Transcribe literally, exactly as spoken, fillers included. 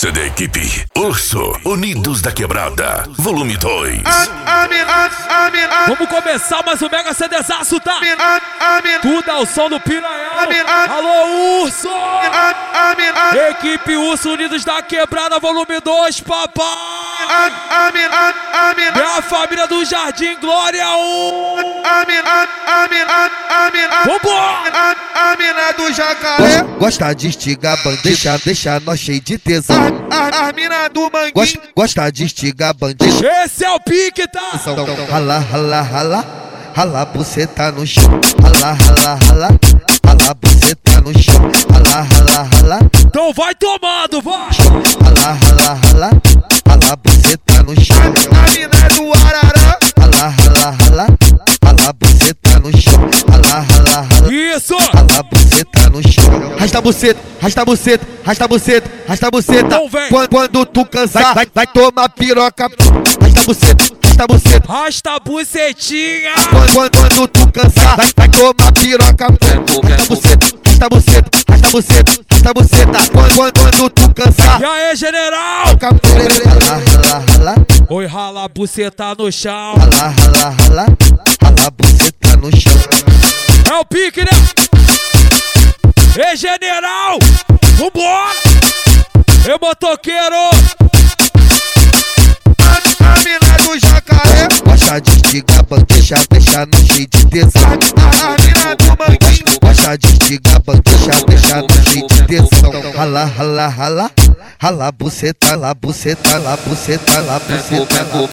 C D Equipe Urso Unidos da Quebrada, volume dois. Vamos começar mais um Mega CDzaço, tá? Tudo ao som do Piranhão. Alô, Urso! Equipe Urso Unidos da Quebrada, volume dois, papai! Minha família do Jardim Glória um! Vambora! A mina do Jacaré gosta de estigar bandido, deixa, deixa nós cheio de tesão. A, a mina do Manguinho gosta, gosta de estigar bandido. Esse é o pique, tá? Rala, rala, rala, rala, buceta no chão. Rala, rala, rala, rala, buceta no chão. Rala, rala, rala. Então vai tomando, vai! Rala, rala, rala, rala, buceta no chão. A mina do Arará Rala, rala, rala, rala, buceta no chão. Rala, rala, rala. Isso! Rala, buceta no chão. Rasta a buceta, rasta a buceta, rasta a buceta, rasta a buceta. Então vem. Quando, quando tu cansar, vai, vai tomar piroca. Rasta a buceta, rasta a buceta. Rasta a bucetinha! Quando, quando, quando tu cansar, vai, vai tomar piroca. Rasta a buceta, rasta a buceta, rasta a buceta, rasta a buceta. Quando, quando, quando tu cansar. E aí, general? Rala, rala, rala. Oi, rala a buceta no chão. Rala, rala, rala, rala a buceta no chão. É o pique, né? Ei, general! Vambora! Ei, motoqueiro! A, a mina do Jacaré Gosta de estigar bandido, deixa, deixa nós cheio de tesão. A, a mina do Manguinho Gosta de estigar bandido, deixa, deixa nós cheio de tesão. Rala, rala, rala, rala, buceta, la buceta, la buceta, la buceta, la